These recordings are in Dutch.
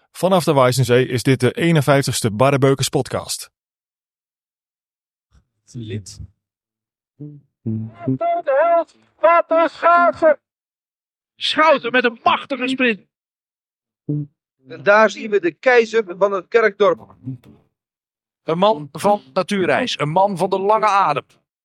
Vanaf de Wijzenzee is dit de 51ste Barrebeukers podcast. Lid. De helft van de schaatsen. Schouten met een machtige sprint. En daar zien we de keizer van het kerkdorp. Een man van natuurreis. Een man van de lange adem.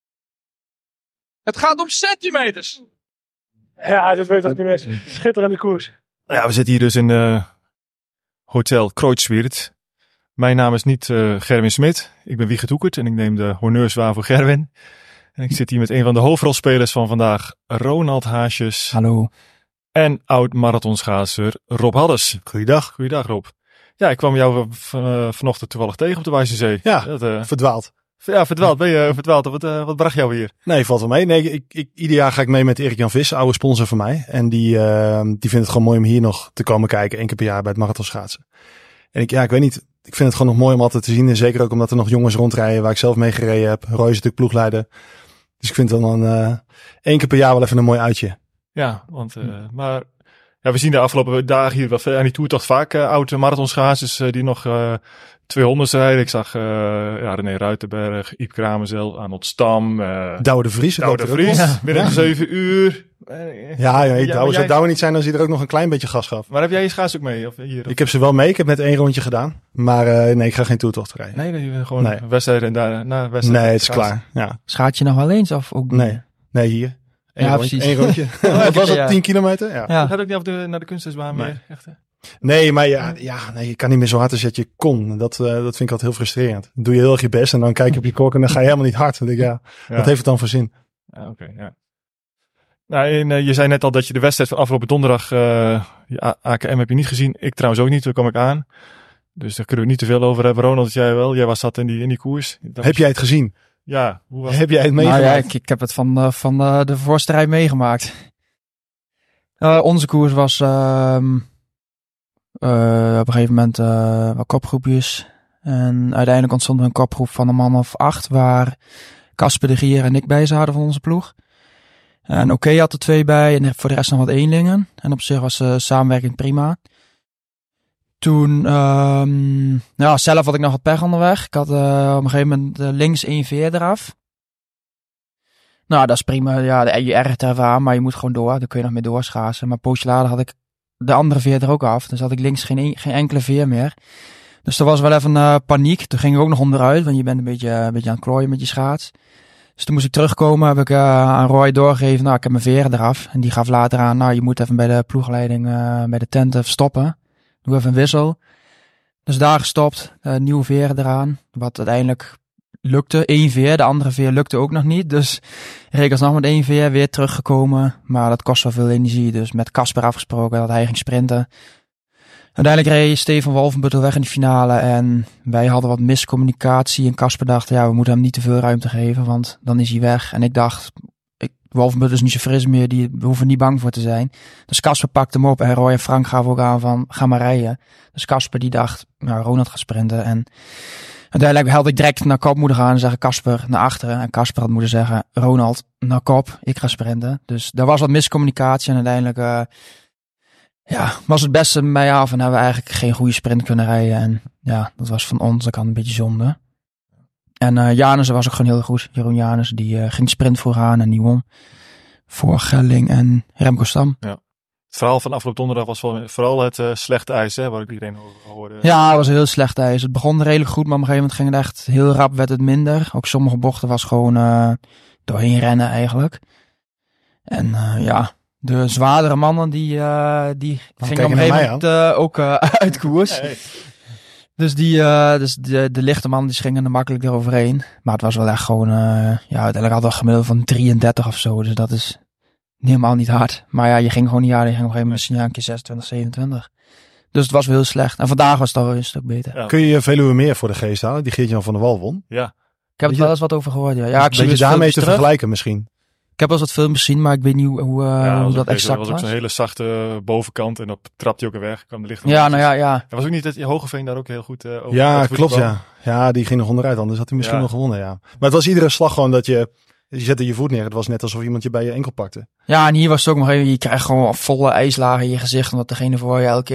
Het gaat om centimeters. Ja, dat weet ik niet meer. Schitterende koers. Ja, we zitten hier dus in Hotel Kreuzwiert. Mijn naam is niet Gerwin Smit. Ik ben Wiegert Hoekert en ik neem de honneurs waar voor Gerwin. En ik zit hier met een van de hoofdrolspelers van vandaag, Ronald Haasjes. Hallo. En oud-marathonschaatser Rob Haddes. Goeiedag. Goeiedag Rob. Ja, ik kwam jou vanochtend toevallig tegen op de Wijzenzee. Ja, verdwaald. Ja, verdwaald. Ben je verdwaald? Wat bracht jou hier? Nee, valt wel mee. Nee, ieder jaar ga ik mee met Erik-Jan Vis, oude sponsor van mij. En die vindt het gewoon mooi om hier nog te komen kijken, 1 keer per jaar bij het marathonschaatsen. En ik weet niet, ik vind het gewoon nog mooi om altijd te zien. En zeker ook omdat er nog jongens rondrijden waar ik zelf mee gereden heb. Roy is natuurlijk ploegleider. Dus ik vind het dan 1 keer per jaar wel even een mooi uitje. Ja, want maar ja, we zien de afgelopen dagen hier wel aan die tour toch vaak oude marathonschaatsers die nog 200 rijden. Ik zag René Ruitenberg, Iep Kramerzel, Arnold Stam. Douwe de Vries. Binnen 7 uur. Zou Douwe niet zijn als hij er ook nog een klein beetje gas gaf. Maar heb jij je schaats ook mee? Of hier, of? Ik heb ze wel mee. Ik heb net 1 rondje gedaan. Maar nee, ik ga geen toertocht rijden. Nee, gewoon wedstrijden en daarna wedstrijden. Nee, het is klaar. Ja. Schaat je nog wel eens of ook niet? Nee, hier. Precies. 1 rondje. Wat was het? 10 kilometer? Ja. Je gaat ook niet naar de kunstijsbaan meer? Echt, hè? Nee, maar je kan niet meer zo hard als dat je kon. Dat vind ik altijd heel frustrerend. Dan doe je heel erg je best en dan kijk je op je klok en dan ga je helemaal niet hard. Dan denk ik, wat heeft het dan voor zin? Ja, oké. Nou, en je zei net al dat je de wedstrijd van afgelopen donderdag, AKM heb je niet gezien. Ik trouwens ook niet, toen kwam ik aan. Dus daar kunnen we niet te veel over hebben. Ronald, jij wel. Jij zat in die koers. Heb jij het gezien? Ja. Hoe was heb jij het meegemaakt? Nou ja, ik heb het van de voorste rij meegemaakt. Onze koers was op een gegeven moment wat kopgroepjes. En uiteindelijk ontstond er een kopgroep van een man of 8, waar Casper de Gier en ik bij zaten van onze ploeg. En Oké had er 2 bij en voor de rest nog wat eenlingen. En op zich was de samenwerking prima. Toen, zelf had ik nog wat pech onderweg. Ik had op een gegeven moment links 1 veer eraf. Nou, dat is prima. Ja, je ergert er even aan, maar je moet gewoon door. Dan kun je nog mee doorschaatsen. Maar een poosje later had ik de andere veer er ook af. Dus had ik links geen enkele veer meer. Dus er was wel even paniek. Toen ging ik ook nog onderuit, want je bent een beetje aan het klooien met je schaats. Dus toen moest ik terugkomen, heb ik aan Roy doorgegeven, ik heb mijn veren eraf. En die gaf later aan, je moet even bij de ploegleiding, bij de tent even stoppen. Doe even een wissel. Dus daar gestopt, nieuwe veren eraan. Wat uiteindelijk lukte, 1 veer, de andere veer lukte ook nog niet. Dus reed ik alsnog met 1 veer weer teruggekomen. Maar dat kost wel veel energie, dus met Casper afgesproken dat hij ging sprinten. Uiteindelijk reed Stefan Wolfenbuttel weg in de finale en wij hadden wat miscommunicatie. En Casper dacht, we moeten hem niet te veel ruimte geven, want dan is hij weg. En ik dacht, Wolfenbuttel is niet zo fris meer, we hoeven niet bang voor te zijn. Dus Casper pakte hem op en Roy en Frank gaven ook aan van, ga maar rijden. Dus Casper die dacht, Ronald gaat sprinten. En uiteindelijk had ik direct naar kop moeten gaan en zeggen Casper naar achteren. En Casper had moeten zeggen, Ronald naar kop, ik ga sprinten. Dus daar was wat miscommunicatie en uiteindelijk was het beste met mij af en hebben we eigenlijk geen goede sprint kunnen rijden. En dat was van ons, dat kan een beetje zonde. En Janussen was ook gewoon heel goed. Jeroen Janussen, die ging sprint vooraan en die won. Voor Gelling en Remco Stam. Ja. Het verhaal van afgelopen donderdag was vooral het slechte ijs, hè, waar ik iedereen over hoorde. Ja, het was een heel slecht ijs. Het begon redelijk goed, maar op een gegeven moment ging het echt heel rap, werd het minder. Ook sommige bochten was gewoon doorheen rennen eigenlijk. En de zwaardere mannen die gingen op een gegeven moment ook uit koers. Hey. Dus de lichte mannen die gingen er makkelijk eroverheen. Maar het was wel echt gewoon, uiteindelijk hadden we een gemiddelde van 33 of zo. Dus dat is helemaal niet hard. Maar je ging gewoon niet hard. Je ging op een gegeven moment een keer 26, 27. Dus het was wel heel slecht. En vandaag was het al een stuk beter. Ja. Kun je Veluwe meer voor de geest halen? Die Geert-Jan van der Wal won. Ja. Ik heb er wel eens wat over gehoord. Ja, ik zie je daarmee te vergelijken misschien? Ik heb wel eens wat films gezien, maar ik weet niet hoe dat exact was. Dat was ook zo'n hele zachte bovenkant en op trapt hij ook weer weg. Kwam de licht. Ja. Er was ook niet dat Hogeveen daar ook heel goed over. Ja, klopt. Ja, die ging nog onderuit. Anders had hij misschien nog gewonnen. Ja. Maar het was iedere slag gewoon dat je zette je voet neer. Het was net alsof iemand je bij je enkel pakte. Ja, en hier was het ook nog even. Je krijgt gewoon volle ijslagen in je gezicht, omdat degene voor je elke keer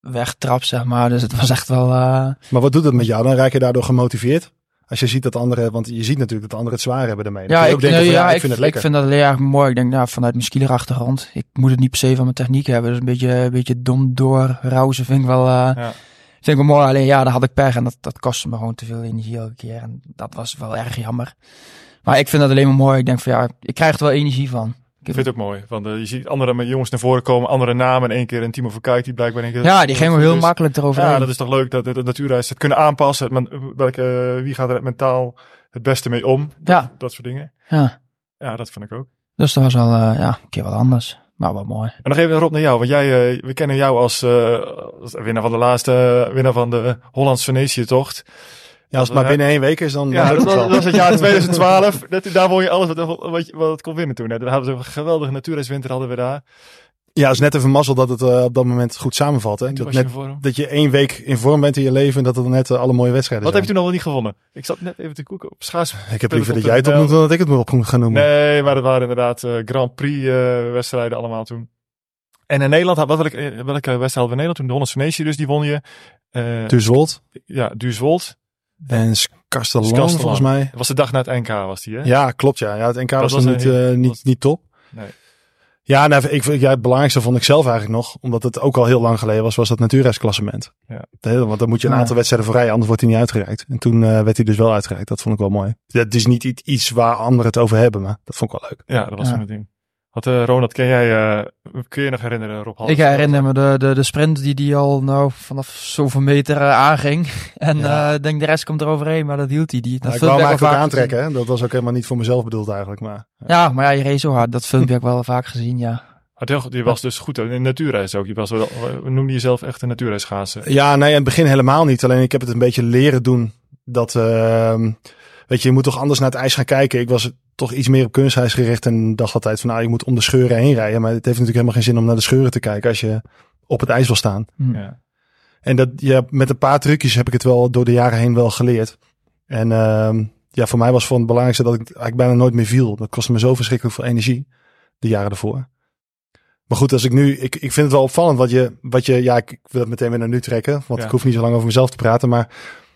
wegtrap, zeg maar. Dus het was echt wel... Maar wat doet het met jou? Dan raak je daardoor gemotiveerd? Als je ziet dat anderen, want je ziet natuurlijk dat anderen het zwaar hebben daarmee. Dan kun je ook denken ik vind het lekker. Ik vind dat heel erg mooi. Ik denk, vanuit mijn skielerachtergrond, ik moet het niet per se van mijn techniek hebben. Dus een beetje dom doorrauzen vind ik wel... Vind ik wel mooi, alleen daar had ik pech en dat kostte me gewoon te veel energie elke keer. En dat was wel erg jammer. Maar ik vind dat alleen maar mooi. Ik denk van ik krijg er wel energie van. Ik vind het ook mooi, want je ziet andere jongens naar voren komen, andere namen. En één keer een Timo Verkuyt die blijkbaar een keer... die ging wel heel makkelijk eroverheen. Ja, dat is toch leuk dat de natuurreis het kunnen aanpassen. Wie gaat er mentaal het beste mee om? Dat soort dingen. Ja, dat vind ik ook. Dus dat was wel een keer wat anders. Maar wel mooi. En nog even Rob naar jou, want we kennen jou als winnaar van winnaar van de Hollands Venetië-tocht. Ja, als het maar binnen 1 week is, dan... Ja, dat was het jaar 2012. Daar won je alles wat het kon winnen toen. Hè. Daar hadden we een geweldige natuurreiswinter hadden we daar. Ja, het is net even mazzel dat het op dat moment goed samenvalt. Hè? Dat je 1 week in vorm bent in je leven en dat het net alle mooie wedstrijden zijn. Wat heb je toen nog wel niet gewonnen? Ik zat net even te koeken op schaats. Ik heb liever dat jij het opnoemt dan dat ik het op ga noemen. Nee, maar dat waren inderdaad Grand Prix wedstrijden allemaal toen. En in Nederland, welke wedstrijd hadden we in Nederland toen? De Hollands Venetië, dus die won je. Duurswold. Ja, Duurswold. En Castellon volgens mij. Dat was de dag na het NK, was die, hè? Ja, klopt, ja. Het NK was niet top. Nee. Ja, het belangrijkste vond ik zelf eigenlijk nog, omdat het ook al heel lang geleden was dat natuurreisklassement. Ja. Want dan moet je een aantal wedstrijden voor rijden, anders wordt hij niet uitgereikt. En toen werd hij dus wel uitgereikt. Dat vond ik wel mooi. Het is niet iets waar anderen het over hebben, maar dat vond ik wel leuk. Ja, dat was zo'n ding. Ronald, kun je nog herinneren, Rob Hals? Ik herinner me de sprint die al vanaf zoveel meter aanging. En ik denk de rest komt er overheen, maar dat hield hij. Ik wou hem eigenlijk ook aantrekken. Hè? Dat was ook helemaal niet voor mezelf bedoeld eigenlijk. Maar, maar je reed zo hard. Dat filmpje heb ik wel vaak gezien, ja. Je was dus goed in de natuurreis ook. We noemden jezelf echt een natuurreisschaatser. Ja, nee, in het begin helemaal niet. Alleen ik heb het een beetje leren doen. Dat, weet je moet toch anders naar het ijs gaan kijken. Ik was toch iets meer op kunstijs gericht en dacht altijd van je moet om de scheuren heen rijden. Maar het heeft natuurlijk helemaal geen zin om naar de scheuren te kijken als je op het ijs wil staan. Ja. En met een paar trucjes heb ik het wel door de jaren heen wel geleerd. En voor mij was het belangrijkste dat ik eigenlijk bijna nooit meer viel. Dat kostte me zo verschrikkelijk veel energie de jaren ervoor. Maar goed, als ik nu, ik vind het wel opvallend wat je ik wil het meteen weer naar nu trekken, want ik hoef niet zo lang over mezelf te praten, maar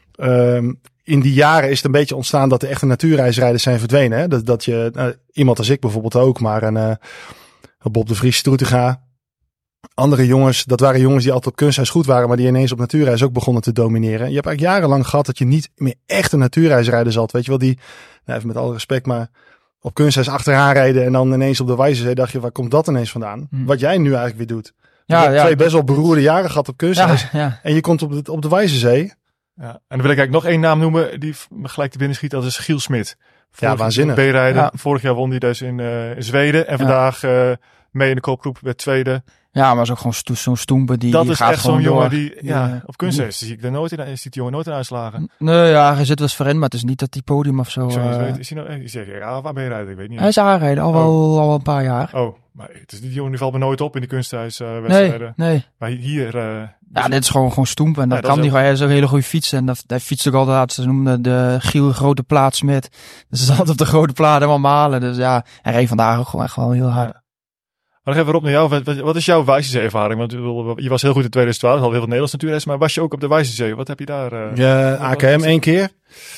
in die jaren is het een beetje ontstaan dat de echte natuurreisrijders zijn verdwenen. Hè? Dat je, iemand als ik bijvoorbeeld ook, maar Bob de Vries, Stroetega, andere jongens, dat waren jongens die altijd op kunstreis goed waren, maar die ineens op natuurreis ook begonnen te domineren. Je hebt eigenlijk jarenlang gehad dat je niet meer echte natuurreisrijders had. Weet je wel, die, even met alle respect, maar op kunstreis achteraan rijden en dan ineens op de Wijzezee dacht je, waar komt dat ineens vandaan? Wat jij nu eigenlijk weer doet. Je hebt 2 best wel beroerde jaren gehad op kunstreis en je komt op de Wijzezee. Ja, en dan wil ik eigenlijk nog 1 naam noemen die me gelijk te binnen schiet. Dat is Giel Smit. Waanzinnig. B-rijden. Ja. Vorig jaar won hij dus in Zweden. En vandaag mee in de kopgroep werd tweede. Ja, maar is ook gewoon zo'n stoempe die dat die is gaat echt zo'n jongen door. die op kunstreis zie ik er nooit in. Ziet die jongen nooit in uitslagen. Nee, hij zit wel eens voorin, maar het is niet dat die podium of zo. Is hij nou? Ik zeg waar ben je rijden? Ik weet niet. Hij is aanrijden al een paar jaar. Oh, maar het is die jongen die valt me nooit op in de kunstreiswedstrijden. Nee. Maar hier. Dit is gewoon stoempen en dat kan hij. Hij is ook een hele goede fietser en hij fietst ook altijd. Ze noemden de Giel Grote Plaat Smit. Dus ze zat op de grote plaat helemaal malen. Dus ja, hij reed vandaag ook gewoon echt wel heel hard. Maar nog even op naar jou. Wat is jouw Wijzezee-ervaring? Want je was heel goed in 2012, al heel veel Nederlands natuurreis, maar was je ook op de Wijzezee? Wat heb je daar? AKM 1 keer.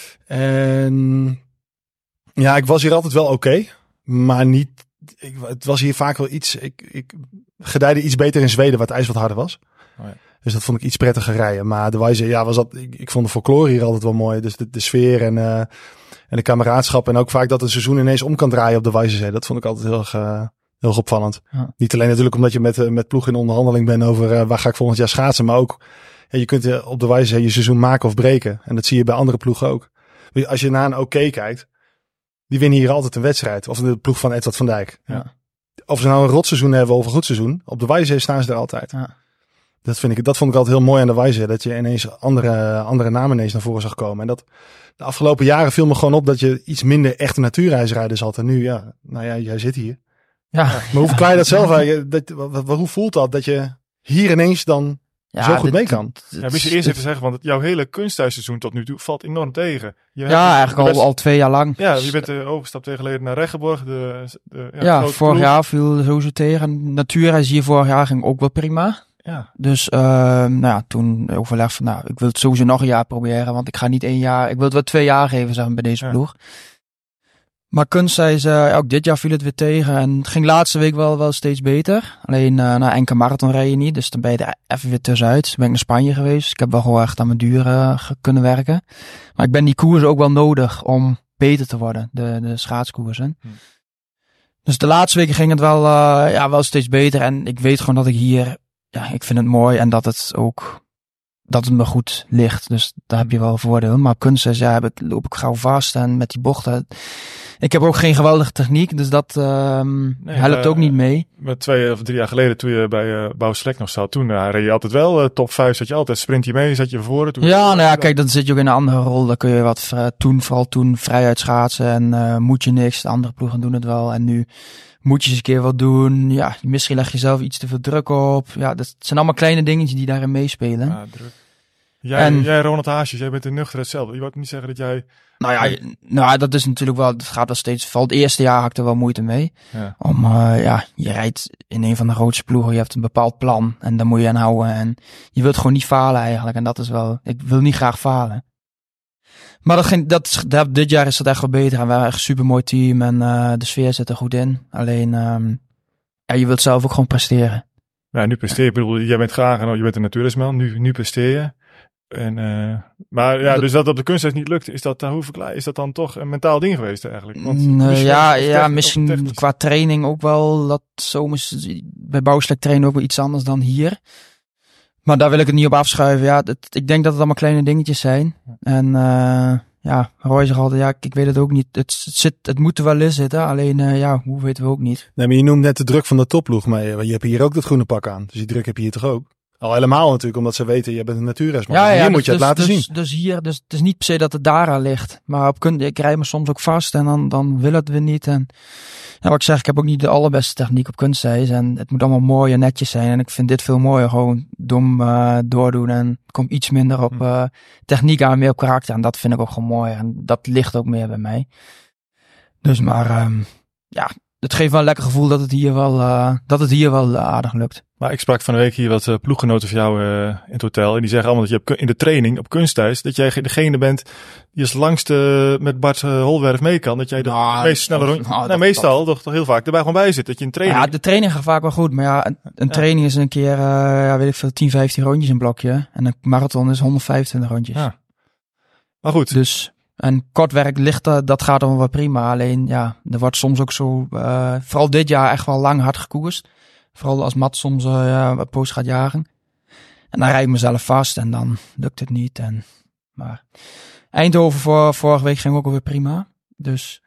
En ik was hier altijd wel oké, maar niet. Het was hier vaak wel iets. Ik gedijde iets beter in Zweden, waar het ijs wat harder was. Oh ja. Dus dat vond ik iets prettiger rijden. Maar de Wijzezee, ik vond de folklore hier altijd wel mooi. Dus de sfeer en de kameraadschap en ook vaak dat een seizoen ineens om kan draaien op de Wijzezee. Dat vond ik altijd heel opvallend. Ja. Niet alleen natuurlijk omdat je met ploeg in onderhandeling bent over waar ga ik volgend jaar schaatsen. Maar ook, je kunt op de Wijzezee je seizoen maken of breken. En dat zie je bij andere ploegen ook. Als je naar een OK kijkt, die winnen hier altijd een wedstrijd. Of de ploeg van Edward van Dijk. Ja. Of ze nou een rotseizoen hebben of een goed seizoen. Op de Wijzezee staan ze er altijd. Ja. Dat vond ik altijd heel mooi aan de Wijzezee. Dat je ineens andere namen ineens naar voren zag komen. En dat de afgelopen jaren viel me gewoon op dat je iets minder echte natuurreisrijders had. En nu, jij zit hier. Ja. Maar hoe verklaar je dat zelf? Hoe voelt dat je hier ineens dan zo goed mee kan? Moet je eerst even zeggen, want jouw hele kunsthuisseizoen tot nu toe valt enorm tegen. Eigenlijk al 2 jaar lang. Ja, je bent overgestapt 2 jaar geleden naar Reggeborg. Vorig jaar viel sowieso tegen. Natuurreis hier vorig jaar ging ook wel prima. Ja. Dus toen overleg van, ik wil het sowieso nog een jaar proberen. Want ik ga niet 1 jaar, ik wil het wel 2 jaar geven, zeg maar, bij deze ploeg. Maar kunstijs, ook dit jaar viel het weer tegen. En het ging laatste week wel steeds beter. Alleen na enkele marathon rij je niet. Dus dan ben je er even weer tussenuit. Ben ik naar Spanje geweest. Ik heb wel gewoon echt aan mijn duur kunnen werken. Maar ik ben die koers ook wel nodig om beter te worden. De schaatskoersen. Dus de laatste weken ging het wel steeds beter. En ik weet gewoon dat ik hier, ik vind het mooi. En dat het me goed ligt. Dus daar heb je wel een voordeel. Maar kunstijs, loop ik gauw vast. En met die bochten, ik heb ook geen geweldige techniek. Dus dat helpt ook niet mee. Maar 2 of 3 jaar geleden, toen je bij Bouwselect nog zat, toen reed je altijd wel top 5. Zat je altijd sprint je mee, zat je voor. Kijk, dan zit je ook in een andere rol. Dan kun je vooral toen vrij schaatsen. En moet je niks. De andere ploegen doen het wel. En nu moet je eens een keer wat doen. Ja, misschien leg je zelf iets te veel druk op. Ja, dat zijn allemaal kleine dingetjes die daarin meespelen. Ja, druk. Jij Ronald Haasjes, jij bent een nuchter hetzelfde. Je wilt niet zeggen dat jij... Dat is natuurlijk wel, het gaat wel steeds, vooral het eerste jaar had ik er wel moeite mee. Ja. Je rijdt in een van de grootste ploegen, je hebt een bepaald plan en daar moet je aan houden. En je wilt gewoon niet falen eigenlijk. En dat is wel, ik wil niet graag falen. Maar dit jaar is dat echt wel beter en we hebben echt een super mooi team en de sfeer zit er goed in. Alleen, je wilt zelf ook gewoon presteren. Ja, nu presteer je. Ik bedoel, jij bent graag en je bent een natuurlijsman. Nu presteer je. Dus dat op de kunstijs niet lukt, is dat dan toch een mentaal ding geweest eigenlijk? Want misschien qua training ook wel. Dat zomers bij Bouwselect trainen ook wel iets anders dan hier. Maar daar wil ik het niet op afschuiven. Ja, ik denk dat het allemaal kleine dingetjes zijn. En Roy zegt altijd, ik weet het ook niet. Het moet er wel in zitten. Alleen, hoe weten we ook niet. Nee, maar je noemt net de druk van de topploeg. Maar je hebt hier ook dat groene pak aan. Dus die druk heb je hier toch ook? Al helemaal natuurlijk, omdat ze weten, je bent een natuurreisman. Hier moet je het laten zien. Dus het is niet per se dat het daaraan ligt. Maar ik rijd me soms ook vast en dan wil het weer niet. En wat ik zeg, ik heb ook niet de allerbeste techniek op kunstijs. En het moet allemaal mooi en netjes zijn. En ik vind dit veel mooier. Gewoon dom doordoen. En het komt iets minder op techniek aan, meer op karakter. En dat vind ik ook gewoon mooi. En dat ligt ook meer bij mij. Dus het geeft wel een lekker gevoel dat het hier wel aardig lukt. Maar ik sprak van de week hier wat ploeggenoten van jou in het hotel. En die zeggen allemaal dat je in de training op kunstijs, dat jij degene bent die als langste met Bart Holwerf mee kan. Dat jij de meest snelle rondje... meestal toch heel vaak erbij gewoon bij zit. Dat je in training... Ja, de training gaat vaak wel goed. Maar een training is een keer, 10, 15 rondjes in blokje. En een marathon is 125 rondjes. Ja. Maar goed. Dus... En kort werk ligt, dat gaat dan wel prima. Alleen, er wordt soms ook zo, vooral dit jaar echt wel lang hard gekoerst. Vooral als Matt soms een poos gaat jagen. En dan rijd ik mezelf vast en dan lukt het niet. Maar Eindhoven vorige week ging ook alweer prima. Dus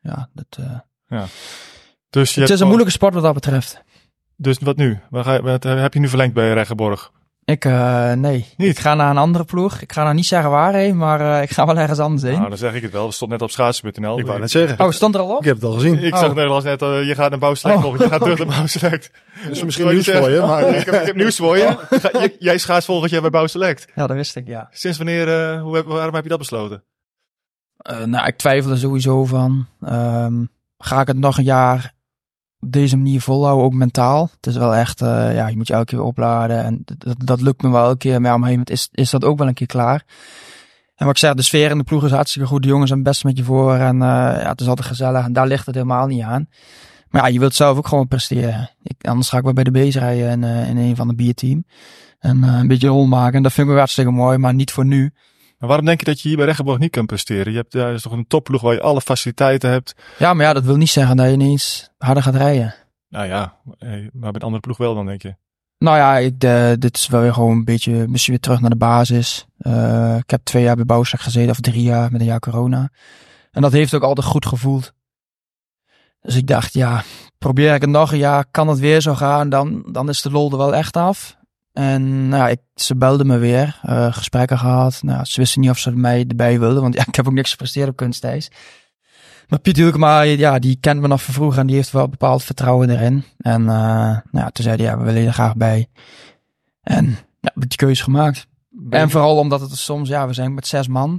Dus het is een moeilijke sport wat dat betreft. Dus wat nu? Wat heb je nu verlengd bij Reggeborg? Nee. Niet? Ik ga naar een andere ploeg. Ik ga nou niet zeggen waarheen, maar ik ga wel ergens anders heen. Nou, dan zeg ik het wel. Het stond net op schaatsen.nl. Ik wou net zeggen. Oh, stond er al op? Ik heb het al gezien. Ik zag Nederlands net, je gaat naar Bouwselect volgend. Je gaat terug naar Bouwselect. Dus misschien nieuws voor je. Maar ik heb nieuws voor je. Jij schaats volgend jaar bij Bouwselect. Ja, dat wist ik, ja. Sinds wanneer, waarom heb je dat besloten? Ik twijfel er sowieso van. Ga ik het nog een jaar op deze manier volhouden, ook mentaal? Het is wel echt, je moet je elke keer opladen. En dat lukt me wel elke keer. Maar op een gegeven moment is dat ook wel een keer klaar. En wat ik zeg, de sfeer in de ploeg is hartstikke goed. De jongens zijn best met je voor. En het is altijd gezellig. En daar ligt het helemaal niet aan. Maar je wilt zelf ook gewoon presteren. Anders ga ik wel bij de B's rijden in een van de bierteam. En een beetje rol maken. En dat vind ik ook hartstikke mooi, maar niet voor nu. Maar waarom denk je dat je hier bij Reggeborg niet kan presteren? Je is toch een topploeg waar je alle faciliteiten hebt? Ja, maar dat wil niet zeggen dat je ineens harder gaat rijden. Nou ja, maar bij een andere ploeg wel dan, denk je? Nou ja, dit is wel weer gewoon een beetje, misschien weer terug naar de basis. Ik heb 2 jaar bij Bouwselect gezeten, of 3 jaar met een jaar corona. En dat heeft ook altijd goed gevoeld. Dus ik dacht, probeer ik het nog een jaar, kan het weer zo gaan, dan is de lol er wel echt af. En ze belden me weer, gesprekken gehad. Ze wisten niet of ze mij erbij wilden, want ik heb ook niks gepresteerd op kunstijs. Maar Piet Hielkema, die kent me nog van vroeger en die heeft wel bepaald vertrouwen erin. En toen zei hij, we willen je er graag bij. En heb ik die keuze gemaakt. En vooral omdat het soms, we zijn met 6 man.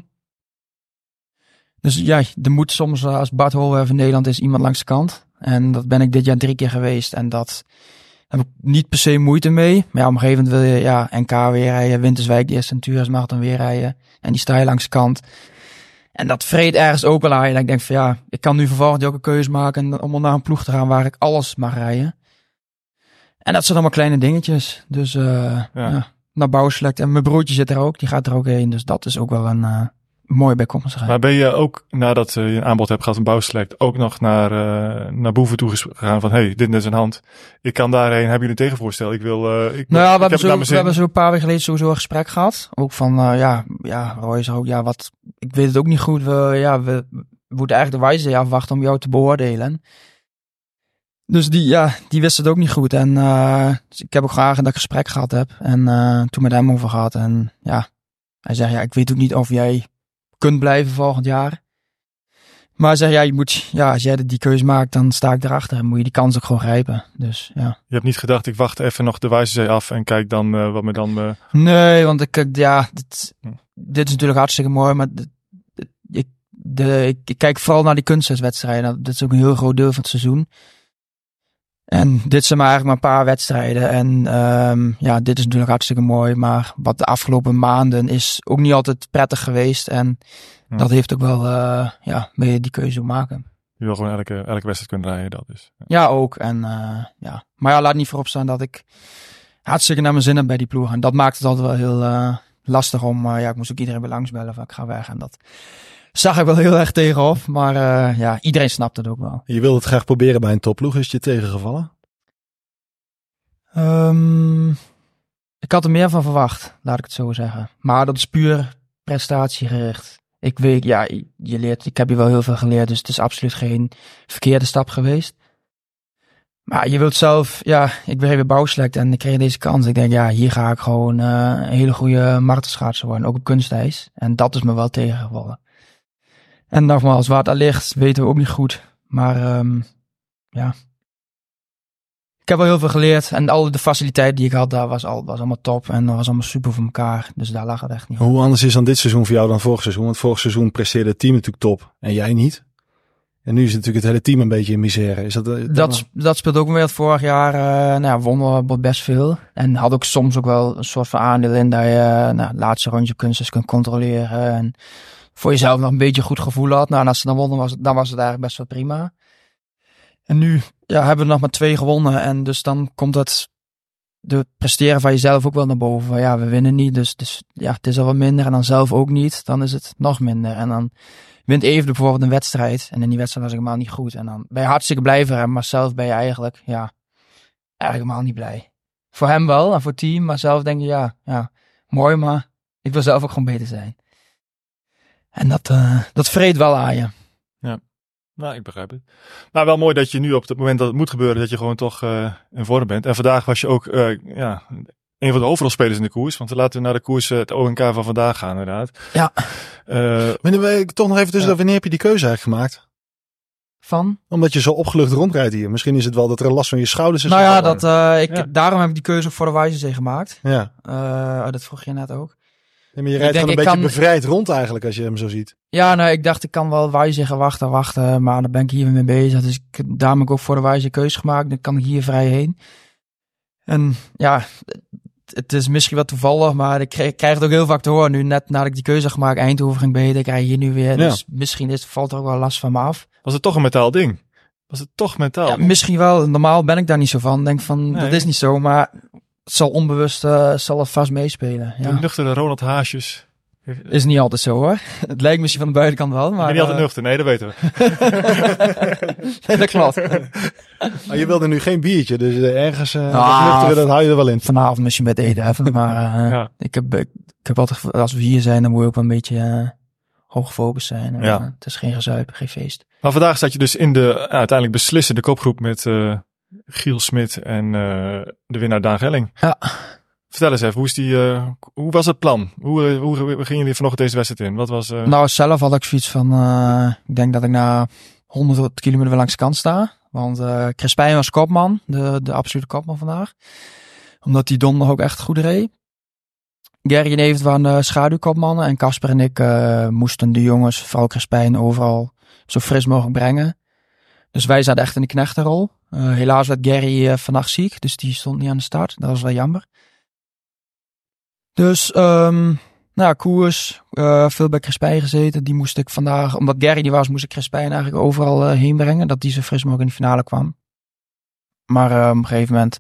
Dus er moet soms, als Bart Holwerf in Nederland is, iemand langs de kant. En dat ben ik dit jaar 3 keer geweest. En dat heb ik niet per se moeite mee. Maar ja, op een gegeven moment wil je NK weer rijden, Winterswijk de eerste Centurions Marathon weer rijden. En die sta je langs de kant. En dat vreet ergens ook wel aan je. Dat ik denk van ja, ik kan nu vervolgens ook een keuze maken om naar een ploeg te gaan waar ik alles mag rijden. En dat zijn allemaal kleine dingetjes. Dus naar Bouwselect. En mijn broertje zit er ook, die gaat er ook heen. Dus dat is ook wel een mooie bijkomstigheid. Maar ben je ook, nadat je een aanbod hebt gehad van Bouwselect, ook nog naar Boeven toe gegaan van, hey, dit is een hand. Ik kan daarheen, hebben jullie een tegenvoorstel? Ik wil, we hebben zo een paar weken geleden sowieso een gesprek gehad. Ook van, Roy is er ook, ik weet het ook niet goed. We moeten eigenlijk de wijze afwachten om jou te beoordelen. Dus die wist het ook niet goed. En dus ik heb ook graag dat ik gesprek gehad heb. En toen met hem over gehad. En hij zegt, ik weet ook niet of jij kunt blijven volgend jaar. Maar hij zegt, je moet, als jij die keuze maakt, dan sta ik erachter. En moet je die kans ook gewoon grijpen. Dus ja. Je hebt niet gedacht, ik wacht even nog de Wijzezee af en kijk dan wat me dan... Nee, want dit is natuurlijk hartstikke mooi. Maar ik kijk vooral naar die kunstwedstrijden. Dat is ook een heel groot deel van het seizoen. En dit zijn maar eigenlijk maar een paar wedstrijden. En dit is natuurlijk hartstikke mooi. Maar wat de afgelopen maanden is ook niet altijd prettig geweest. En dat heeft ook wel mee die keuze maken. Je wil gewoon elke wedstrijd kunnen rijden, dat is. Ja, ook. En Maar laat niet voorop staan dat ik hartstikke naar mijn zin heb bij die ploeg. En dat maakt het altijd wel heel lastig om... ik moest ook iedereen bij langs bellen van ik ga weg. En dat zag ik wel heel erg tegenop. Maar iedereen snapt het ook wel. Je wilde het graag proberen bij een topploeg. Is het je tegengevallen? Ik had er meer van verwacht, laat ik het zo zeggen. Maar dat is puur prestatiegericht. Ik weet, je leert, ik heb hier wel heel veel geleerd, dus het is absoluut geen verkeerde stap geweest. Maar je wilt zelf, ik ben even Bouwselect en ik kreeg deze kans. Ik denk, hier ga ik gewoon een hele goede marathonschaatser worden, ook op kunstijs. En dat is me wel tegengevallen. En nogmaals, waar het aan ligt, weten we ook niet goed. Maar ik heb wel heel veel geleerd. En al de faciliteiten die ik had, daar was allemaal top. En dat was allemaal super voor elkaar. Dus daar lag het echt niet. Hoe anders is dan dit seizoen voor jou dan vorig seizoen? Want vorig seizoen presteerde het team natuurlijk top. En jij niet. En nu is natuurlijk het hele team een beetje in misère. Is dat speelt ook weer het vorig jaar. Wonnen we best veel. En had ook soms ook wel een soort van aandeel in dat je het laatste rondje kunstjes kunt controleren. En voor jezelf nog een beetje een goed gevoel had. Nou, en als ze dan wonnen, dan was het eigenlijk best wel prima. En nu hebben we nog maar 2 gewonnen. En dus dan komt de presteren van jezelf ook wel naar boven. Van, we winnen niet, dus het is al wat minder. En dan zelf ook niet, dan is het nog minder. En dan wint Everde bijvoorbeeld een wedstrijd. En in die wedstrijd was ik helemaal niet goed. En dan ben je hartstikke blij voor hem. Maar zelf ben je eigenlijk, eigenlijk helemaal niet blij. Voor hem wel en voor het team. Maar zelf denk je, mooi, maar ik wil zelf ook gewoon beter zijn. En dat vreet wel aan je. Ja. Nou, ik begrijp het. Maar wel mooi dat je nu op het moment dat het moet gebeuren, dat je gewoon toch in vorm bent. En vandaag was je ook een van de hoofdrolspelers in de koers. Want laten we naar de koers, het ONK van vandaag gaan inderdaad. Ja. Toch nog even tussendoor, wanneer heb je die keuze eigenlijk gemaakt? Van? Omdat je zo opgelucht rondrijdt hier. Misschien is het wel dat er last van je schouders is. Daarom heb ik die keuze ook voor de Wijzezee gemaakt. Ja. Dat vroeg je net ook. Ja, maar je rijdt gewoon een beetje bevrijd rond eigenlijk als je hem zo ziet. Ja, ik dacht ik kan wel Wijzezee wachten. Maar dan ben ik hier mee bezig. Dus daarom heb ik ook voor de Wijzezee keuze gemaakt. Dan kan ik hier vrij heen. En het is misschien wat toevallig, maar ik krijg het ook heel vaak te horen. Nu net nadat ik die keuze heb gemaakt, Eindhoven ging beter, ik rij hier nu weer. Ja. Dus misschien valt er ook wel last van me af. Was het toch een mentaal ding? Was het toch mentaal? Ja, misschien wel. Normaal ben ik daar niet zo van. Denk van, dat is niet zo, maar het zal onbewust zal het vast meespelen. Ja. De nuchtere Ronald Haasjes. Is niet altijd zo hoor. Het lijkt misschien van de buitenkant wel, maar... Ik ben niet altijd nuchter, nee, dat weten we. Nee, dat klopt. Maar je wilde nu geen biertje, dus ergens nuchteren, dat hou je er wel in. Vanavond misschien met eten even, maar ik heb altijd, als we hier zijn, dan moet je ook wel een beetje hoog gefocust zijn. Het is geen gezuip, geen feest. Maar vandaag staat je dus in de uiteindelijk beslissende kopgroep met Giel Smit en de winnaar Daan Gelling. Ja. Vertel eens even, hoe was het plan? Hoe gingen jullie vanochtend deze wedstrijd in? Wat was, Nou, zelf had ik zoiets van, ik denk dat ik na 100 kilometer weer langs de kant sta. Want Crespijn was kopman, de absolute kopman vandaag. Omdat die donderdag ook echt goed reed. Gerry en Evert waren de schaduwkopmannen. En Casper en ik moesten de jongens, vooral Crespijn, overal zo fris mogelijk brengen. Dus wij zaten echt in de knechtenrol. Helaas werd Gary vannacht ziek, dus die stond niet aan de start. Dat was wel jammer. Dus, koers. Veel bij Crespijn gezeten. Die moest ik vandaag, omdat Gary die was, moest ik Crespijn eigenlijk overal heen brengen. Dat die zo fris mogelijk in de finale kwam. Maar op een gegeven moment...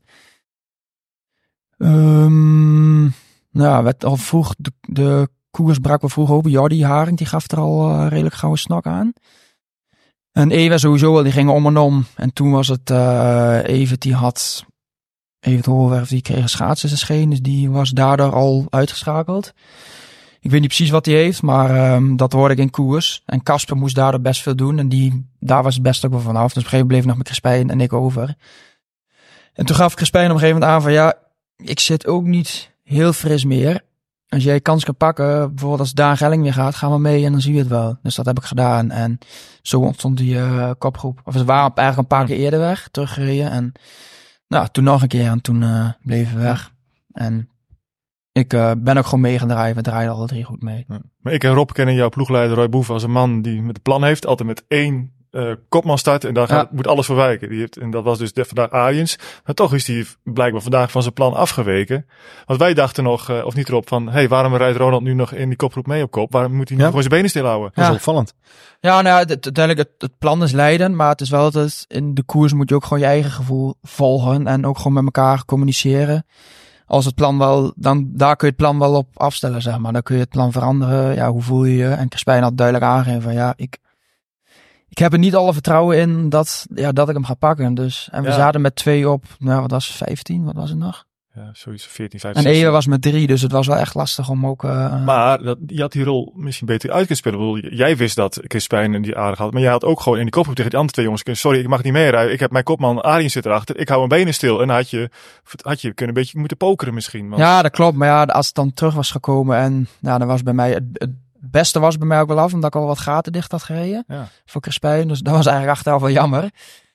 werd al vroeg, de koers brak wel vroeg open. Jordi Haring, die gaf er al redelijk gauw een snak aan. En Ewa sowieso al, die gingen om en om. En toen was het Evert, Evert Hoorwerf, die kreeg een schaats in zijn scheen. Dus die was daardoor al uitgeschakeld. Ik weet niet precies wat hij heeft, maar dat hoorde ik in koers. En Casper moest daardoor best veel doen. En daar was het best ook wel vanaf. Dus op een gegeven moment bleef nog met Crespijn en ik over. En toen gaf Crespijn op een gegeven moment aan van ja, ik zit ook niet heel fris meer. Als jij kans kan pakken, bijvoorbeeld als Daan Gelling weer gaat, gaan we mee en dan zie je het wel. Dus dat heb ik gedaan. En zo ontstond die kopgroep. Of ze waren eigenlijk een paar keer eerder weg, teruggereden. En toen nog een keer en toen bleven we weg. En ik ben ook gewoon mee gaan draaien. We draaien alle 3 goed mee. Ja. Maar ik en Rob kennen jouw ploegleider Roy Boeven als een man die met een plan heeft. Altijd met 1 kopman starten en dan moet alles verwijken. En dat was dus vandaag Ariens. Maar toch is hij blijkbaar vandaag van zijn plan afgeweken. Want wij dachten nog, of niet Rob, van waarom rijdt Ronald nu nog in die kopgroep mee op kop? Waarom moet hij niet gewoon zijn benen stilhouden? Dat is opvallend. Ja, uiteindelijk het plan is leiden, maar het is wel dat in de koers moet je ook gewoon je eigen gevoel volgen en ook gewoon met elkaar communiceren. Als het plan wel, dan daar kun je het plan wel op afstellen, zeg maar. Dan kun je het plan veranderen. Ja, hoe voel je je? En Crespijn had duidelijk aangegeven van ik heb er niet alle vertrouwen in dat ik hem ga pakken. Dus, en we zaten met 2 op, wat was 15? Wat was het nog? Ja, zoiets 14, 15. En Ewe was met 3, dus het was wel echt lastig om ook... Maar je had die rol misschien beter uit kunnen spelen. Ik bedoel, jij wist dat Crespijn die aardig had. Maar jij had ook gewoon in die kopgroep tegen die andere 2 jongens. Sorry, ik mag niet meerijden. Ik heb mijn kopman Arjen zit erachter. Ik hou mijn benen stil. En dan had je kunnen een beetje moeten pokeren misschien. Want... Ja, dat klopt. Maar als het dan terug was gekomen en dan was bij mij... Het beste was bij mij ook wel af, omdat ik al wat gaten dicht had gereden. Voor Crespijn. Dus dat was eigenlijk achteraf wel jammer.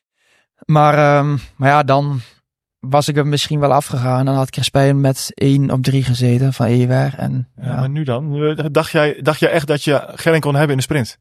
Maar dan... was ik er misschien wel afgegaan. En dan had Crespijn met 1 op 3 gezeten van Ewer. Maar nu dan? Dacht jij echt dat je Gerring kon hebben in de sprint?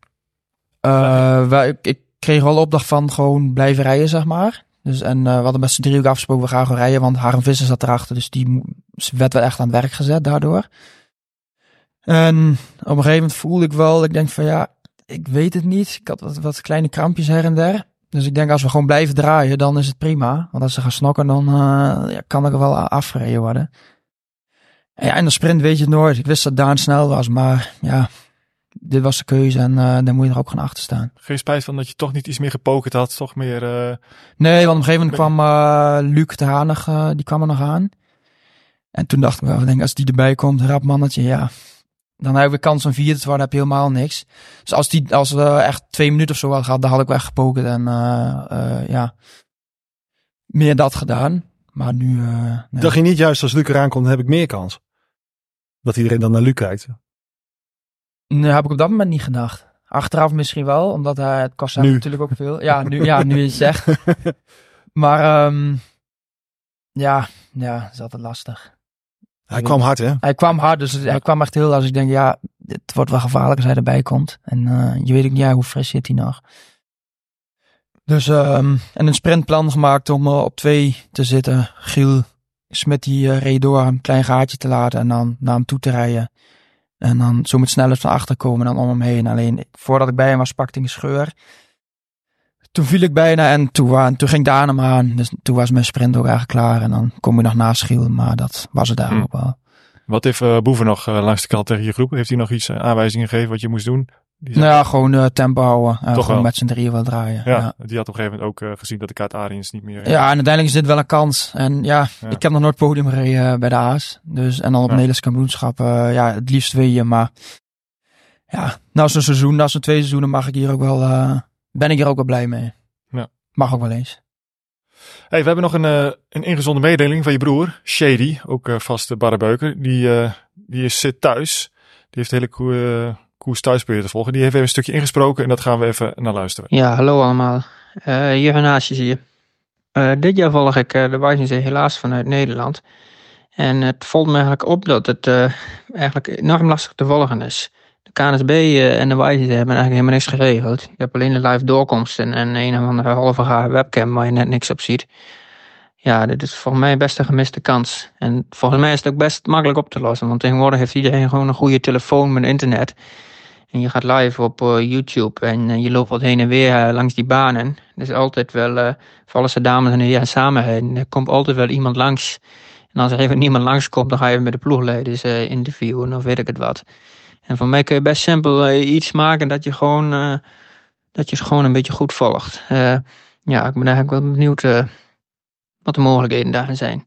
Ik kreeg wel opdracht van gewoon blijven rijden, zeg maar. Dus, en we hadden met z'n 3 ook afgesproken, we gaan gewoon rijden. Want Harm Visser zat erachter. Dus die werd wel echt aan het werk gezet daardoor. En op een gegeven moment voelde ik wel, ik denk van ik weet het niet. Ik had wat kleine krampjes her en der. Dus ik denk als we gewoon blijven draaien, dan is het prima. Want als ze gaan snokken, dan kan ik er wel afgereden worden. En in de sprint weet je het nooit. Ik wist dat Daan snel was, maar dit was de keuze en dan moet je er ook gewoon achter staan. Geen spijt van dat je toch niet iets meer gepokerd had, toch meer... Nee, want op een gegeven moment kwam Luc de Hanig, die kwam er nog aan. En toen dacht ik wel, als die erbij komt, rap mannetje, dan heb ik kans om 4 te worden, heb je helemaal niks. Dus als we echt 2 minuten of zo hadden gehad, dan had ik wel echt gepokerd en meer dat gedaan. Maar nu... Dacht je niet juist als Luc eraan komt, dan heb ik meer kans? Dat iedereen dan naar Luc kijkt? Nee, heb ik op dat moment niet gedacht. Achteraf misschien wel, omdat het kost hem natuurlijk ook veel. Ja, nu je het zegt. Maar is altijd lastig. Hij kwam hard, hè? Hij kwam hard, dus hij kwam echt heel als ik denk, het wordt wel gevaarlijk als hij erbij komt. En je weet ook niet hoe fris zit hij nog. Dus, en een sprintplan gemaakt om op 2 te zitten. Giel Smit die reed door een klein gaatje te laten en dan naar hem toe te rijden. En dan zo met snelheid van achter komen en dan om hem heen. Alleen voordat ik bij hem was, pakte ik een scheur. Toen viel ik bijna en toen ging Daan hem aan. Dus toen was mijn sprint ook eigenlijk klaar. En dan kom je nog naast Giel, maar dat was het daar ook wel. Wat heeft Boeven nog langs de kant tegen je groep? Heeft hij nog iets aanwijzingen gegeven wat je moest doen? Gewoon tempo houden. Gewoon wel. Met z'n 3 wel draaien. Ja, die had op een gegeven moment ook gezien dat de kaart Ariens niet meer... Ja, en uiteindelijk is dit wel een kans. En ik heb nog nooit podium gereden bij de A's. Dus, en dan op Nederlands kampioenschap. Het liefst 2, maar na zo'n seizoen, na zo'n 2 seizoenen mag ik hier ook wel... ben ik hier ook wel blij mee. Ja. Mag ook wel eens. Hey, we hebben nog een ingezonden mededeling van je broer, Shady, ook vaste Barrebeuker. Die zit thuis. Die heeft de hele koers thuis proberen te volgen. Die heeft even een stukje ingesproken en dat gaan we even naar luisteren. Ja, hallo allemaal. Jurgen Haasjes hier. Dit jaar volg ik de Wijzenzee helaas vanuit Nederland. En het valt me eigenlijk op dat het eigenlijk enorm lastig te volgen is. De KNSB en de wijze hebben eigenlijk helemaal niks geregeld. Je hebt alleen de live doorkomsten en een of andere halve gaar webcam waar je net niks op ziet. Ja, dit is volgens mij best een gemiste kans. En volgens mij is het ook best makkelijk op te lossen. Want tegenwoordig heeft iedereen gewoon een goede telefoon met internet. En je gaat live op YouTube en je loopt wat heen en weer langs die banen. Er is altijd wel, voor alle dames en heren samenheden, er komt altijd wel iemand langs. En als er even niemand langskomt, dan ga je met de ploegleiders interviewen of weet ik het wat. En voor mij kun je best simpel iets maken dat je gewoon een beetje goed volgt. Ja, ik ben eigenlijk wel benieuwd wat de mogelijkheden daarin zijn.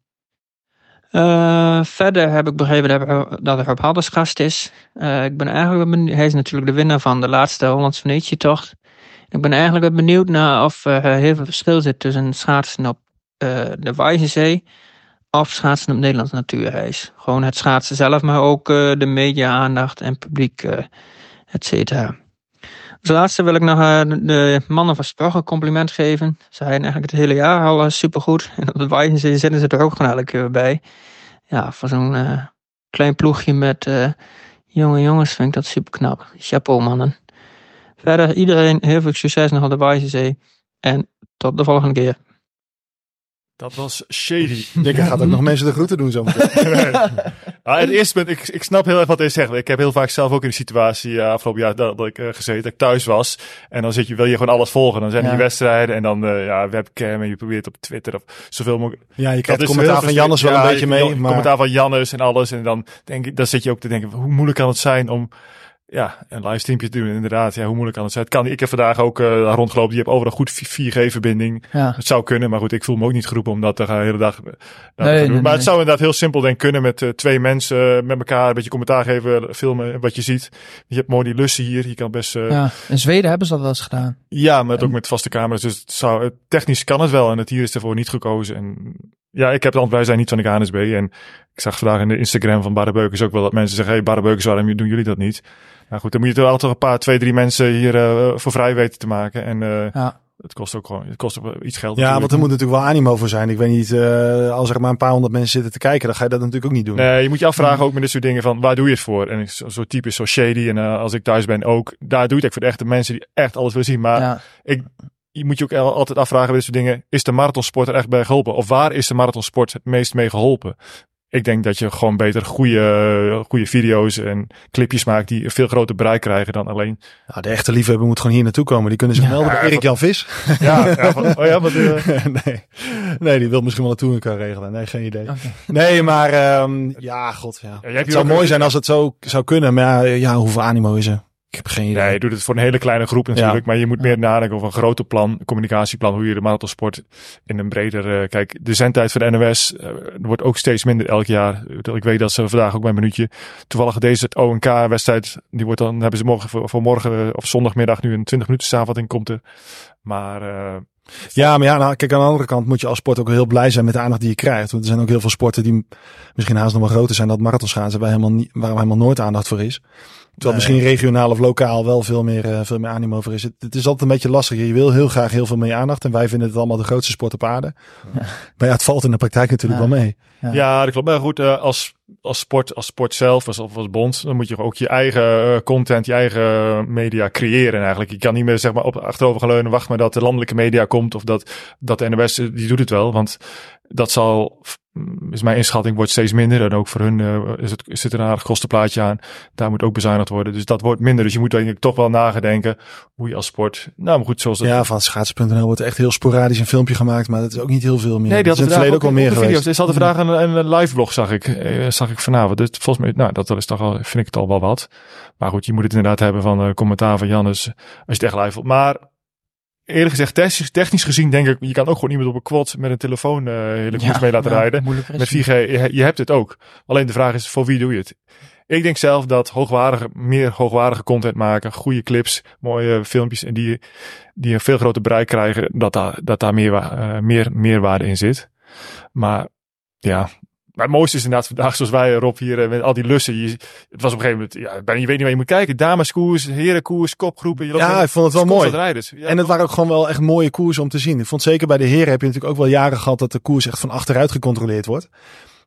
Verder heb ik begrepen dat er op Halders gast is. Ik ben eigenlijk benieuwd, hij is natuurlijk de winnaar van de laatste Hollands Venetië-tocht. Ik ben eigenlijk wel benieuwd naar of er heel veel verschil zit tussen schaatsen op de Wijzenzee of schaatsen op Nederlands natuurreis. Gewoon het schaatsen zelf, maar ook de media-aandacht en publiek, et cetera. Als laatste wil ik nog de mannen van Sprogge een compliment geven. Ze zijn eigenlijk het hele jaar al supergoed. En op de Wijzenzee zitten ze er ook gewoon elke keer bij. Ja, voor zo'n klein ploegje met jonge jongens vind ik dat super knap. Chapeau, mannen. Verder iedereen heel veel succes nog op de Wijzenzee. En tot de volgende keer. Dat was shady. Ik ga ook nog mensen de groeten doen zo meteen. Het eerste punt, ik snap heel erg wat hij zegt. Ik heb heel vaak zelf ook in de situatie afgelopen jaar dat ik gezeten, dat ik thuis was. En dan wil je gewoon alles volgen. Dan zijn die wedstrijden en dan webcam en je probeert op Twitter of zoveel mogelijk. Ja, je krijgt de commentaar van Jannes wel een beetje mee. Maar commentaar van Jannes en alles. En dan zit je ook te denken, hoe moeilijk kan het zijn om een livestreampje te doen. Inderdaad, hoe moeilijk kan het zijn? Ik heb vandaag ook rondgelopen. Die heb overal goed 4G-verbinding. Ja. Het zou kunnen, maar goed, ik voel me ook niet geroepen om dat de hele dag te doen. Maar het zou inderdaad heel simpel kunnen met 2 mensen met elkaar een beetje commentaar geven, filmen wat je ziet. Je hebt mooi die lussen hier. Je kan best... In Zweden hebben ze dat wel eens gedaan. Ja, maar ook met vaste camera's. Dus technisch kan het wel. En het hier is ervoor niet gekozen. En ja, ik heb wij zijn niet van de KNSB. En ik zag vandaag in de Instagram van Barre Beukers ook wel dat mensen zeggen, hey Barre Beukers, waarom doen jullie dat niet? Nou goed, dan moet je er altijd een paar, 2-3 mensen hier voor vrij weten te maken. En het kost ook gewoon iets geld. Ja, want er moet natuurlijk wel animo voor zijn. Ik weet niet, als er maar een paar honderd mensen zitten te kijken, dan ga je dat natuurlijk ook niet doen. Nee, je moet je afvragen ook met dit soort dingen van, waar doe je het voor? En zo typisch, zo shady. En als ik thuis ben ook, daar doe je het voor de echte mensen die echt alles willen zien. Maar je moet je ook altijd afvragen bij dit soort dingen, is de marathonsport er echt bij geholpen? Of waar is de marathonsport het meest mee geholpen? Ik denk dat je gewoon beter goede video's en clipjes maakt die een veel groter bereik krijgen dan alleen. Ja, de echte liefhebber moet gewoon hier naartoe komen. Die kunnen zich melden bij Erik-Jan Vis. Nee, die wil misschien wel een tour kunnen regelen. Nee, geen idee. Okay. Nee, maar het zou mooi zijn als het zo zou kunnen. Maar hoeveel animo is er? Ik heb geen idee. Nee, je doet het voor een hele kleine groep natuurlijk. Maar je moet meer nadenken over een groter plan, een communicatieplan, hoe je de marathonsport in een breder... kijk, de zendtijd van de NOS wordt ook steeds minder elk jaar. Ik weet dat ze vandaag ook bij een minuutje. Toevallig deze ONK-wedstrijd, die wordt dan, hebben ze voor morgen of zondagmiddag nu een 20 minuten samenvatting komt er. Maar... kijk, aan de andere kant moet je als sport ook heel blij zijn met de aandacht die je krijgt. Want er zijn ook heel veel sporten die misschien haast nog wel groter zijn dan marathonschaatsen, waar helemaal nooit aandacht voor is. Terwijl misschien regionaal of lokaal wel veel meer animo voor is. Het is altijd een beetje lastig. Je wil heel graag heel veel meer aandacht. En wij vinden het allemaal de grootste sport op aarde. Ja. Maar het valt in de praktijk natuurlijk wel mee. Ja, dat klopt. Maar goed, als sport zelf, als bond, dan moet je ook je eigen content, je eigen media creëren eigenlijk. Je kan niet meer zeg maar achterover gaan leunen, wacht maar dat de landelijke media komt of dat de NOS, die doet het wel. Want dat zal, is mijn inschatting, wordt steeds minder. En ook voor hun zit er een aardig kostenplaatje aan. Daar moet ook bezuinigd worden. Dus dat wordt minder. Dus je moet denk ik toch wel nagedenken hoe je als sport... Nou, maar goed, zoals dat... Ja, van schaatsen.nl wordt echt heel sporadisch een filmpje gemaakt. Maar dat is ook niet heel veel meer. Nee, dat is in het verleden ook wel meer geweest. Video's. Er zat vandaag een live vlog, zag ik vanavond. Dus volgens mij, dat is toch al, vind ik het al wel wat. Maar goed, je moet het inderdaad hebben van commentaar van Jannes. Als je het echt live wilt. Maar... Eerlijk gezegd, technisch gezien denk ik, je kan ook gewoon iemand op een quad met een telefoon hele koers mee laten rijden. Met 4G, je hebt het ook. Alleen de vraag is, voor wie doe je het? Ik denk zelf dat meer hoogwaardige content maken, goede clips, mooie filmpjes en die een veel groter bereik krijgen, dat daar meer waarde in zit. Maar ja... Maar het mooiste is inderdaad vandaag, zoals wij Rob hier met al die lussen. Het was op een gegeven moment, je weet niet waar je moet kijken. Dameskoers, herenkoers, kopgroepen. Ik vond het wel mooi. Rijders. Ja, en het waren ook gewoon wel echt mooie koersen om te zien. Ik vond zeker bij de heren heb je natuurlijk ook wel jaren gehad dat de koers echt van achteruit gecontroleerd wordt.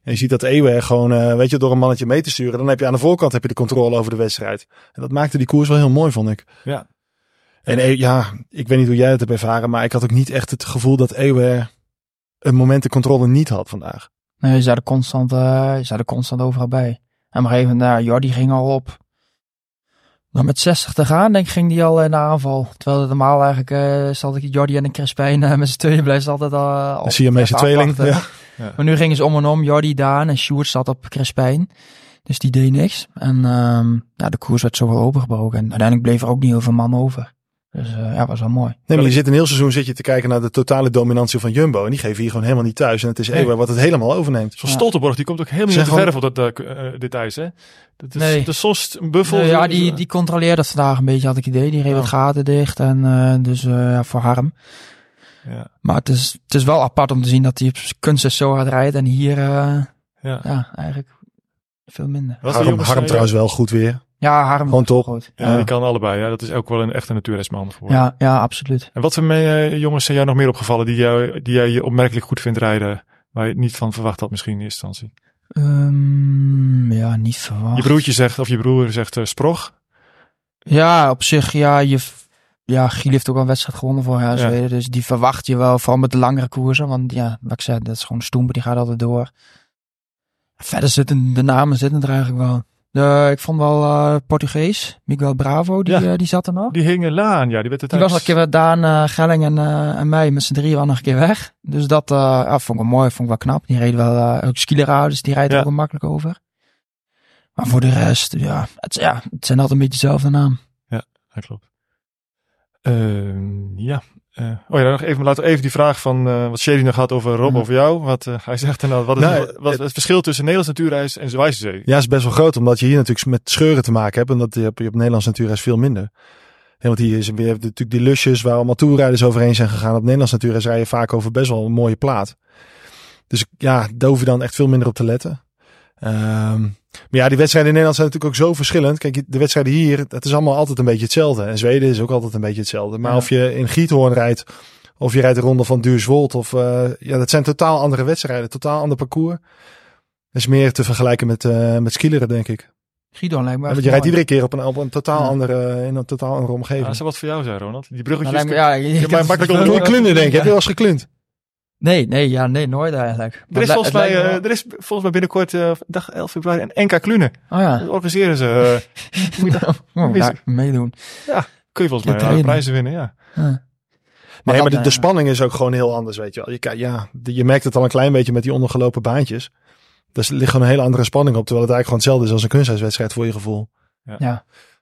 En je ziet dat Ewer gewoon, door een mannetje mee te sturen. Dan heb je aan de voorkant de controle over de wedstrijd. En dat maakte die koers wel heel mooi, vond ik. Ja. En ik weet niet hoe jij het hebt ervaren. Maar ik had ook niet echt het gevoel dat Ewer een moment de controle niet had vandaag. Nee, je zat er constant overal bij. En op een gegeven moment, Jordi ging al op. Maar met 60 te gaan, denk ik, ging die al in de aanval. Terwijl het normaal eigenlijk zat ik Jordi en Crispijn met z'n tweeën blijven altijd al. Dan zie je meestal tweeling. Ja. Ja. Maar nu gingen ze om en om. Jordi, Daan en Sjoerd zat op Crispijn. Dus die deed niks. En de koers werd zo wel opengebroken. En uiteindelijk bleef er ook niet heel veel man over. Dus was wel mooi. Nee, maar je zit een heel seizoen te kijken naar de totale dominantie van Jumbo. En die geven hier gewoon helemaal niet thuis. En het is Ewer wat het helemaal overneemt. Zoals Stoltenborg, die komt ook helemaal niet te verf op dat details, hè? Dat is de Sost, een buffel. Die controleerde het vandaag een beetje, had ik idee. Die reed wat gaten dicht. En voor Harm. Ja. Maar het is wel apart om te zien dat hij op kunst zo hard rijdt. En hier eigenlijk veel minder. Harm trouwens wel goed weer. Ja, Harm gewoon top. Goed. Ja, die kan allebei. Ja. Dat is ook wel een echte natuurreisman voor. Ja, absoluut. En wat voor jongens zijn jou nog meer opgevallen die jij opmerkelijk goed vindt rijden, waar je het niet van verwacht had misschien in eerste instantie? Niet verwacht. Je broer zegt Sprog. Ja, op zich, Giel heeft ook al een wedstrijd gewonnen voor Zweden. Dus die verwacht je wel, vooral met de langere koersen. Want wat ik zei, dat is gewoon Stoemper, die gaat altijd door. Verder zitten de namen er eigenlijk wel. Ik vond wel Portugees, Miguel Bravo, die zat er nog. Die hing laan, die werd Die was al een keer met Daan, Gelling en mij met z'n drieën al nog een keer weg. Dus dat vond ik wel mooi, vond ik wel knap. Die reed wel, ook Skilera, dus die rijdt er ook wel makkelijk over. Maar voor de rest, het zijn altijd een beetje dezelfde naam. Ja, dat klopt. Nog even, laten we even die vraag van wat Sherry nog had over Rob, over jou. Wat hij zegt en wat is het verschil tussen Nederlands natuurreis en Zwijzezee? Ja, is best wel groot, omdat je hier natuurlijk met scheuren te maken hebt. En dat heb je op Nederlands natuurreis veel minder. Ja, want hier heb je natuurlijk die lusjes waar allemaal toerrijders overheen zijn gegaan. Op Nederlands natuurreis rij je vaak over best wel een mooie plaat. Dus daar hoef je dan echt veel minder op te letten. Maar die wedstrijden in Nederland zijn natuurlijk ook zo verschillend. Kijk, de wedstrijden hier, het is allemaal altijd een beetje hetzelfde. En Zweden is ook altijd een beetje hetzelfde. Maar of je in Giethoorn rijdt, of je rijdt de ronde van Duurswold, dat zijn totaal andere wedstrijden, totaal ander parcours. Dat is meer te vergelijken met skileren, denk ik. Giethoorn lijkt me. Want je rijdt iedere keer op een totaal andere, in een totaal andere omgeving. Ja, dat zou wat voor jou zijn, Ronald. Die bruggetjes. Je maar makkelijk onder de klunden, denk ik. Heb je wel eens geklunt? Nee, nooit eigenlijk. Er is volgens mij binnenkort, dag 11 februari, een NK Klunen. Oh ja. Dat organiseren ze. Daar meedoen. Ja, kun je volgens mij prijzen winnen, ja. Maar de spanning is ook gewoon heel anders, weet je wel. Je merkt het al een klein beetje met die ondergelopen baantjes. Er ligt gewoon een hele andere spanning op, terwijl het eigenlijk gewoon hetzelfde is als een kunsthuiswedstrijd voor je gevoel. Ja,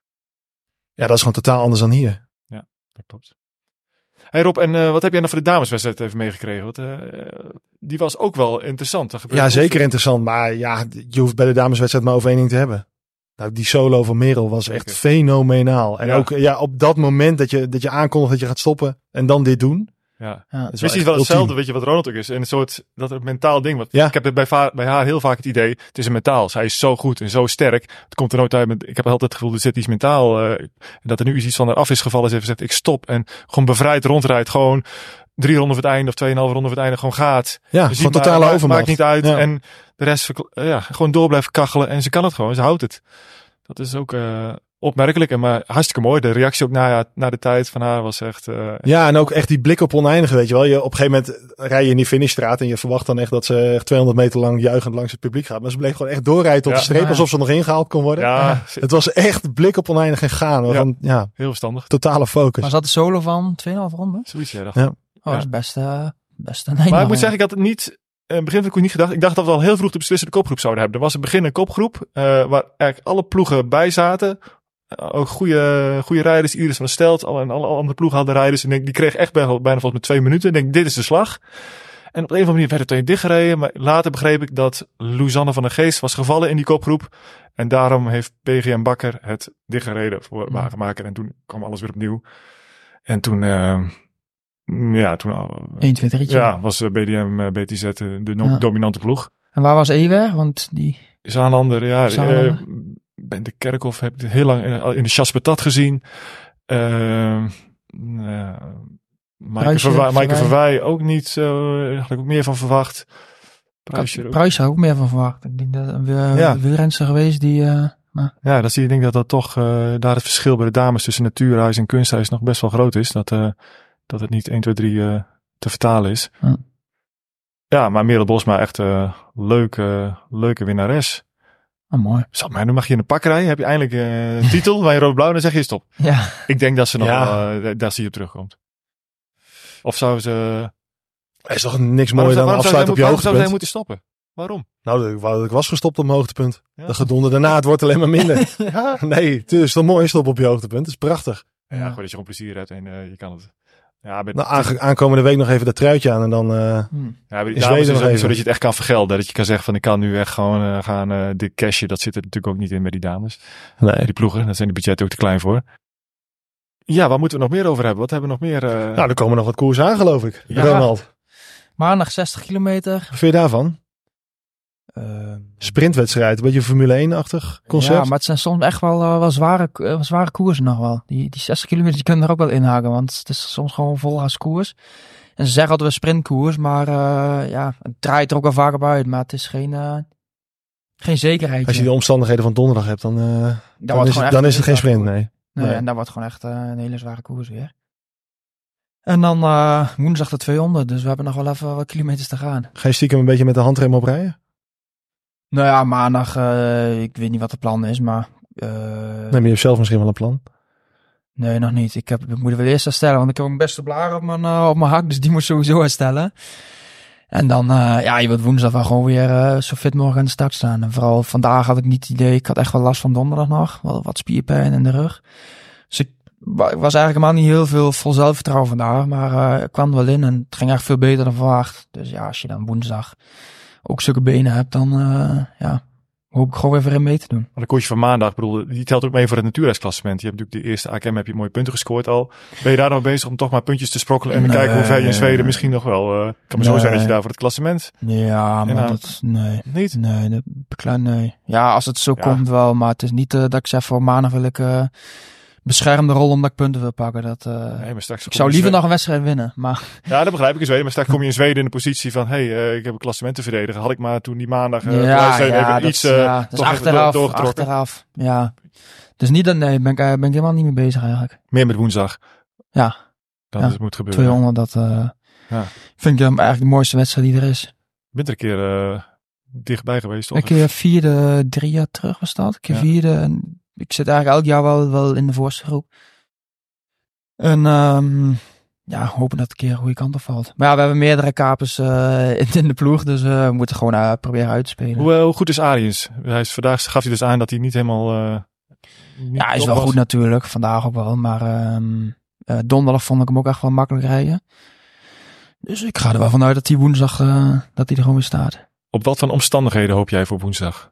dat is gewoon totaal anders dan hier. Ja, dat klopt. Hey Rob, en wat heb jij nou voor de dameswedstrijd even meegekregen? Want die was ook wel interessant. Ja, zeker interessant. Maar je hoeft bij de dameswedstrijd maar over één ding te hebben. Nou, die solo van Merel was echt fenomenaal. En ook op dat moment dat je aankondigt dat je gaat stoppen en dan dit doen. Ja. Het is precies wel hetzelfde, weet je, wat Ronald ook is. En een soort, dat een mentaal ding. Want ik heb bij haar heel vaak het idee, het is een mentaal. Zij is zo goed en zo sterk. Het komt er nooit uit met, ik heb altijd het gevoel, er zit iets mentaal. En dat er nu iets van haar af is gevallen. Ze heeft gezegd, ik stop. En gewoon bevrijd rondrijdt. Gewoon 3 ronden voor het einde of 2,5 ronden voor het einde gewoon gaat. Ja, gewoon totale overmacht. Maakt niet uit. Ja. En de rest gewoon door blijven kachelen. En ze kan het gewoon. Ze houdt het. Dat is ook opmerkelijk. Maar hartstikke mooi. De reactie ook na de tijd van haar was echt... Ja, en ook echt die blik op oneindige, weet je wel. Op een gegeven moment rij je in die finishstraat en je verwacht dan echt dat ze echt 200 meter lang juichend langs het publiek gaat. Maar ze bleef gewoon echt doorrijden tot de streep, alsof ze nog ingehaald kon worden. Ja. Het was echt blik op oneindig en gaan. Heel verstandig. Totale focus. Maar zat de solo van 2,5 ronden? Zoiets, dacht ik. Dat is best een Maar ik moet zeggen, ik had het niet... In het begin heb ik niet gedacht. Ik dacht dat we al heel vroeg de beslissende kopgroep zouden hebben. Er was in het begin een kopgroep waar eigenlijk alle ploegen bij zaten. Ook goede rijders. Iris van der Stelt en alle andere ploegen hadden rijders. En die kreeg echt bijna volgens mij 2 minuten. Ik denk, dit is de slag. En op een of andere manier werd het tegen dichtgereden. Maar later begreep ik dat Luzanne van der Geest was gevallen in die kopgroep. En daarom heeft PGM Bakker het dichtgereden voor Wagenmaker. En toen kwam alles weer opnieuw. En toen... 1, 2, 3. Ja, was BDM BTZ de dominante ploeg. En waar was Ewer? Want die... Zaanlander, Ben de Kerkhoff heb ik heel lang in de Chaspetat gezien. Maaike Verwij ook niet zo. Had ik ook meer van verwacht. Pruis had ook meer van verwacht. Ik denk dat een wielrenster geweest die... Ja, dat zie je. Ik denk dat toch daar het verschil bij de dames tussen natuurhuis en kunsthuis nog best wel groot is. Dat het niet 1, 2, 3 te vertalen is. Ja, maar Merel Bosma echt leuke winnares. Mooi. Dan mag je in de pak rijden. Heb je eindelijk een titel bij rood-blauw. Dan zeg je stop. Ja. Ik denk dat ze nog dat ze hier terugkomt. Of zou ze... Er is toch niks mooier dan afsluiten op je hoogtepunt. Waarom zou zij moeten stoppen? Waarom? Nou, ik was gestopt op mijn hoogtepunt. Ja. De gedonder daarna, het wordt alleen maar minder. Ja. Nee, het is toch mooi stoppen op je hoogtepunt. Het is prachtig. Ja, gewoon dat je gewoon plezier hebt en je kan het. Ja, aankomende week nog even dat truitje aan en dan ja, is Zweden nog even. Zodat je het echt kan vergelden. Dat je kan zeggen van ik kan nu echt gewoon gaan dit cashje. Dat zit er natuurlijk ook niet in met die dames. Nee. Die ploegen, daar zijn de budgetten ook te klein voor. Ja, waar moeten we nog meer over hebben? Wat hebben we nog meer? Nou, er komen nog wat koers aan geloof ik. Ja. Ronald. Maandag 60 kilometer. Wat vind je daarvan? Sprintwedstrijd, een beetje Formule 1-achtig concept. Ja, maar het zijn soms echt wel zware koersen nog wel. Die 60 kilometer die kunnen er ook wel inhaken, want het is soms gewoon volgas koers. En ze zeggen altijd wel sprintkoers, maar het draait er ook wel vaak op uit. Maar het is geen zekerheid. Als je de omstandigheden van donderdag hebt, dan is het geen sprint, nee. En dat wordt gewoon echt een hele zware koers weer. En dan woensdag de 200, dus we hebben nog wel even wat kilometers te gaan. Ga je stiekem een beetje met de handrem op rijden? Nou ja, maandag, ik weet niet wat het plan is, maar... Neem je zelf misschien wel een plan? Nee, nog niet. Ik moet er wel eerst herstellen, want ik heb een beste blaar op mijn hak, dus die moet sowieso herstellen. En dan, je wilt woensdag wel gewoon weer zo fit mogelijk aan de start staan. En vooral vandaag had ik niet het idee, ik had echt wel last van donderdag nog, wel wat spierpijn in de rug. Dus ik was eigenlijk helemaal niet heel veel vol zelfvertrouwen vandaag, maar ik kwam er wel in en het ging echt veel beter dan verwacht. Dus ja, als je dan woensdag ook zulke benen hebt, dan hoop ik gewoon even in mee te doen. Maar de koersje van maandag, die telt ook mee voor het natuurreisklassement. Je hebt natuurlijk de eerste AKM, heb je mooie punten gescoord al. Ben je daar nog bezig om toch maar puntjes te sprokkelen en te kijken hoe ver je in Zweden misschien nog wel... kan maar zo zijn dat je daar voor het klassement... Ja, maar nee. Niet? Nee. Ja, als het zo komt wel, maar het is niet dat ik zeg voor maandag wil ik... beschermde rol omdat ik punten wil pakken. Nee, maar straks ik zou liever nog een wedstrijd winnen. Maar... Ja, dat begrijp ik in Zweden. Maar straks kom je in Zweden in de positie van... ik heb een klassement te verdedigen. Had ik maar toen die maandag achteraf. Ja. Dus niet dat... Nee, ben ik helemaal niet mee bezig eigenlijk. Meer met woensdag. Ja. Dat het moet gebeuren. 200, dat vind ik eigenlijk de mooiste wedstrijd die er is. Je bent er een keer dichtbij geweest, toch? Een keer vierde, 3 jaar terug was dat. Een keer vierde en... Ik zit eigenlijk elk jaar wel in de voorste groep. En hopen dat het een keer een goede kant op valt. Maar ja, we hebben meerdere kapers in de ploeg. Dus we moeten gewoon proberen uit te spelen. Hoe goed is Ariens? Vandaag gaf hij dus aan dat hij niet helemaal... hij is wel goed natuurlijk. Vandaag ook wel. Maar donderdag vond ik hem ook echt wel makkelijk rijden. Dus ik ga er wel vanuit dat hij woensdag dat hij er gewoon weer staat. Op wat voor omstandigheden hoop jij voor woensdag?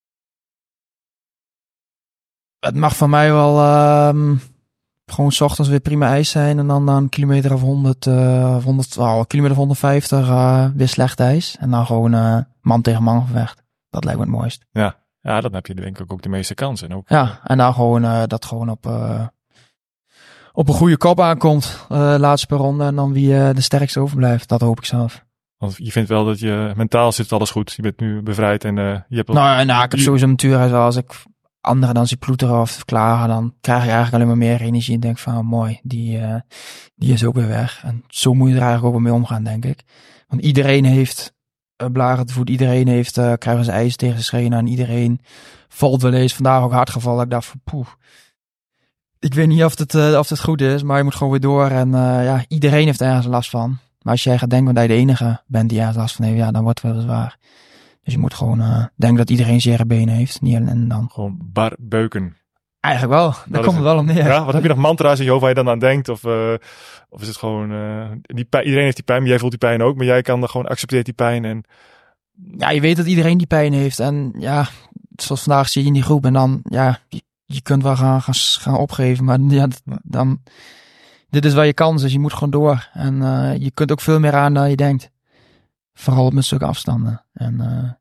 Het mag van mij wel gewoon 's ochtends weer prima ijs zijn. En dan een kilometer of 100, kilometer of 150 weer slecht ijs. En dan gewoon man tegen man gevecht. Dat lijkt me het mooist. Ja, dan heb je denk ik ook de meeste kansen. Ook. Ja, en dan gewoon dat gewoon op een goede kop aankomt. Laatste per ronde. En dan wie de sterkste overblijft. Dat hoop ik zelf. Want je vindt wel dat je mentaal zit alles goed. Je bent nu bevrijd en je hebt... Ik heb sowieso een natuurreis als ik... anderen dan zie ploeteren of klagen, dan krijg je eigenlijk alleen maar meer energie en denk van, mooi, die is ook weer weg. En zo moet je er eigenlijk ook weer mee omgaan, denk ik. Want iedereen heeft blaren te voet, iedereen heeft, krijgen ze ijs tegen zijn schenen en iedereen valt wel eens. Vandaag ook hard gevallen. Ik dacht van, ik weet niet of het goed is, maar je moet gewoon weer door. En iedereen heeft ergens last van. Maar als jij gaat denken dat je de enige bent die ergens last van heeft, dan wordt het wel zwaar. Dus je moet gewoon denken dat iedereen zere benen heeft. Niet en dan. Gewoon beuken. Eigenlijk wel. Daar komt het wel om neer. Ja, wat heb je nog mantra's in je hoofd waar je dan aan denkt? Of is het gewoon... iedereen heeft die pijn, maar jij voelt die pijn ook. Maar jij kan dan gewoon accepteren die pijn. En... Ja, je weet dat iedereen die pijn heeft. En ja, zoals vandaag zie je in die groep. En dan, je kunt wel gaan opgeven. Maar dan... Dit is wel je kans, dus je moet gewoon door. En je kunt ook veel meer aan dan je denkt. Vooral met zulke afstanden. En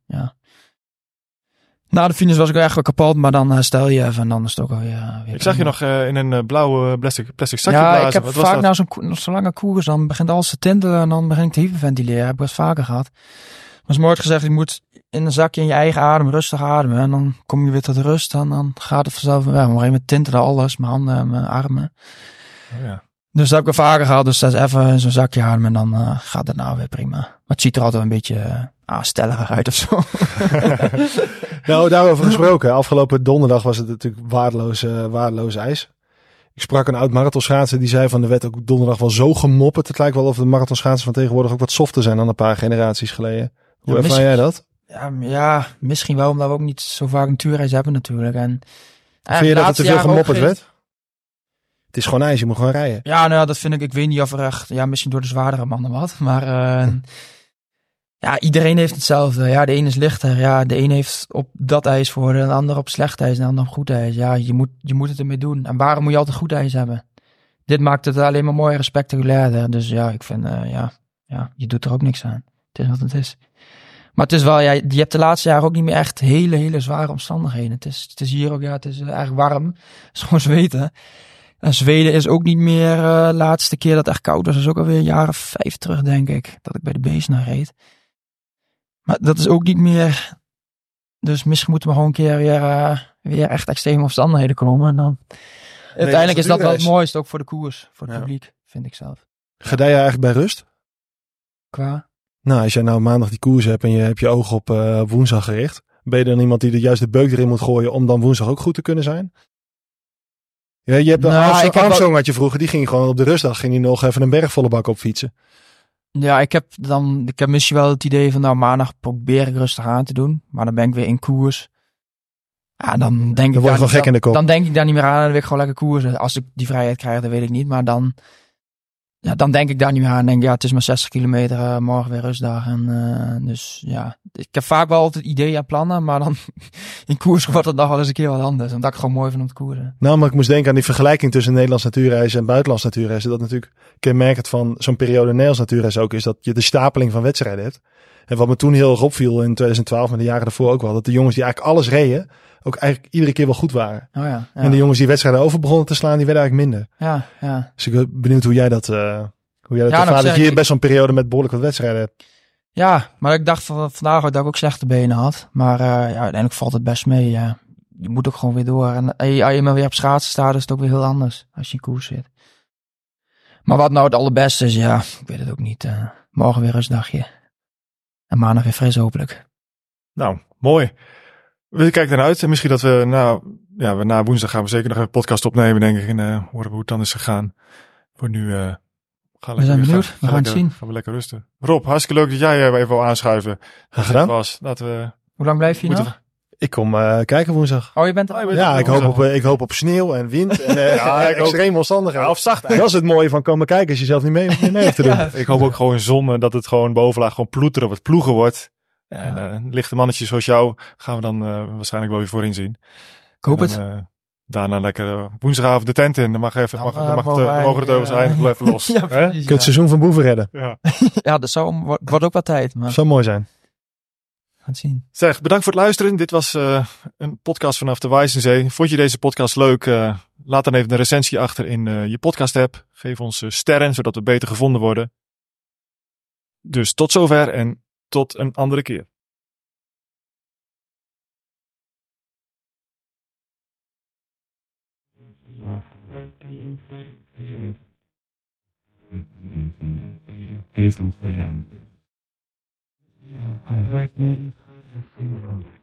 na de finish was ik echt wel kapot, maar dan herstel je even en dan is het ook alweer... Ik zag je nog in een blauwe plastic zakje blazen. Ja, ik heb vaak na zo'n lange koers, dan begint alles te tintelen en dan begin ik te hyperventileren. Heb ik best vaker gehad. is mooi gezegd, je moet in een zakje in je eigen adem rustig ademen. En dan kom je weer tot rust en dan gaat het vanzelf weer weg. Maar op een gegeven moment tintelde alles, mijn handen en mijn armen. Oh, ja. Dus dat heb ik wel vaker gehad. Dus dat is even in zo'n zakje ademen en dan gaat het nou weer prima. Maar het ziet er altijd een beetje stelliger uit of zo. Nou, daarover gesproken. Afgelopen donderdag was het natuurlijk waardeloos ijs. Ik sprak een oud marathonschaatser die zei van er werd ook donderdag wel zo gemopperd. Het lijkt wel of de marathonschaatsers van tegenwoordig ook wat softer zijn dan een paar generaties geleden. Hoe ervaar jij dat? Ja, misschien wel omdat we ook niet zo vaak natuurreis hebben natuurlijk. En Vind je dat er te veel gemopperd werd? Het is gewoon ijs, je moet gewoon rijden. Ja, nou dat vind ik. Ik weet niet of er echt, misschien door de zwaardere mannen wat. Maar iedereen heeft hetzelfde. Ja, de ene is lichter. Ja, de een heeft op dat ijs voor de ander op slecht ijs en de ander op goed ijs. Ja, je moet het ermee doen. En waarom moet je altijd goed ijs hebben? Dit maakt het alleen maar mooier en spectaculairder. Dus ja, ik vind, je doet er ook niks aan. Het is wat het is. Maar het is wel, je hebt de laatste jaren ook niet meer echt hele zware omstandigheden. Het is hier ook, het is erg warm. Het is gewoon zweten. En Zweden is ook niet meer, laatste keer dat het echt koud was. Dat is ook alweer een jaar of 5 terug, denk ik. Dat ik bij de Beesnar reed. Maar dat is ook niet meer. Dus misschien moeten we gewoon een keer weer echt extreme omstandigheden komen. En dan uiteindelijk is dat wel het mooiste, ook voor de koers. Voor het publiek, vind ik zelf. Ga jij eigenlijk bij rust? Qua? Nou, als jij nou maandag die koers hebt en je hebt je ogen op woensdag gericht. Ben je dan iemand die de juiste beuk erin moet gooien om dan woensdag ook goed te kunnen zijn? Ja, je hebt Armstrong had je vroeger, die ging gewoon op de rustdag ging hij nog even een berg volle bak op fietsen. Ja, ik heb misschien wel het idee van maandag probeer ik rustig aan te doen. Maar dan ben ik weer in koers. Ja, dan denk ik wel gek in de kop. Dan denk ik daar niet meer aan en dan wil ik gewoon lekker koersen. Als ik die vrijheid krijg, dat weet ik niet. Maar dan denk ik daar niet meer aan. Denk het is maar 60 kilometer, morgen weer rustdag. En dus ja, ik heb vaak wel altijd ideeën en plannen, maar dan in koers wordt het nog wel eens een keer wat anders. Omdat ik het gewoon mooi vind om te koersen. Nou, maar ik moest denken aan die vergelijking tussen Nederlands natuurreizen en buitenlands natuurreizen. Dat natuurlijk kenmerkend van zo'n periode Nederlands natuurreizen ook is dat je de stapeling van wedstrijden hebt. En wat me toen heel erg opviel in 2012, maar de jaren daarvoor ook wel, dat de jongens die eigenlijk alles reden, ook eigenlijk iedere keer wel goed waren. Oh ja. En de jongens die wedstrijden over begonnen te slaan, die werden eigenlijk minder. Ja. Dus ik ben benieuwd hoe jij dat ervaart. Dat je hier best zo'n periode met behoorlijk wat wedstrijden hebt. Ja, maar ik dacht vandaag dat ik ook slechte benen had. Maar uiteindelijk valt het best mee. Ja. Je moet ook gewoon weer door. En als je eenmaal weer op schaatsen staat, is het ook weer heel anders als je in koers zit. Maar wat nou het allerbeste is, ik weet het ook niet. Morgen weer rustdagje. En maandag weer fris hopelijk. Nou, mooi. We kijken ernaar uit. En misschien dat we na woensdag gaan we zeker nog een podcast opnemen, denk ik. En horen hoe het dan is gegaan. Voor nu we zijn benieuwd. We gaan het zien. Gaan we lekker rusten. Rob, hartstikke leuk dat jij even wil aanschuiven. Graag gedaan. Hoe lang blijf je nog? Ik kom kijken woensdag. Oh, je bent er? Ja, ik hoop op sneeuw en wind en extreme omstandigheden. Of zacht. Dat is het mooie van komen kijken als je zelf niet mee hoeft te doen. Ik hoop ook gewoon zon, dat het gewoon bovenlaag gewoon ploeteren wat ploegen wordt. En lichte mannetjes zoals jou gaan we dan waarschijnlijk wel weer voorin zien. Ik hoop het. Daarna lekker woensdagavond de tent in. Dan mag het over zijn. Blijf los. Ja, precies, Kun het seizoen van boeven redden. Ja, dat wordt ook wat tijd. Maar... zou mooi zijn. Gaan zien. Zeg, bedankt voor het luisteren. Dit was een podcast vanaf de Wijzenzee. Vond je deze podcast leuk? Laat dan even een recensie achter in je podcast app. Geef ons sterren, zodat we beter gevonden worden. Dus tot zover en tot een andere keer. Even voor hem. Ja, hij werkt niet.